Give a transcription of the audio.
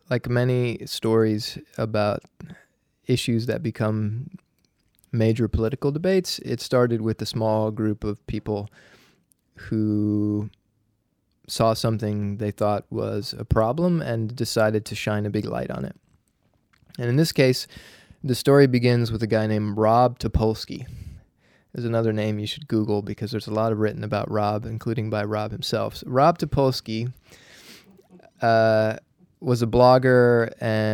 like many stories about issues that become major political debates, it started with a small group of people who saw something they thought was a problem and decided to shine a big light on it. And in this case, the story begins with a guy named Rob Topolsky. There's another name you should Google because there's a lot written about Rob, including by Rob himself. So Rob Topolsky was a blogger and